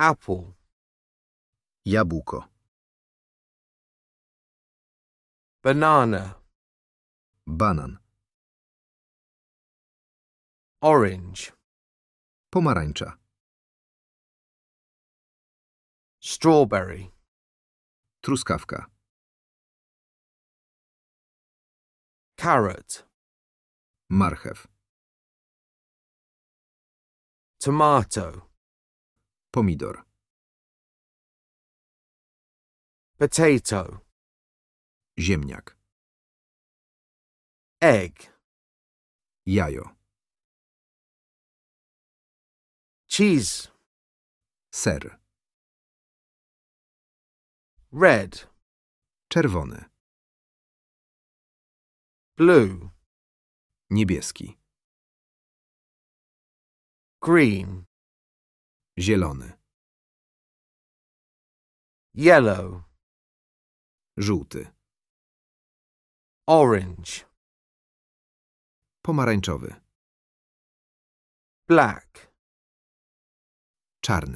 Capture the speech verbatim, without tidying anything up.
Apple. Jabłko. Banana. Banan. Orange. Pomarańcza. Strawberry. Truskawka. Carrot. Marchew. Tomato. Pomidor. Potato. Ziemniak. Egg. Jajo. Cheese. Ser. Red. Czerwony. Blue. Niebieski. Green. Zielony. Yellow. Żółty. Orange. Pomarańczowy. Black. Czarny.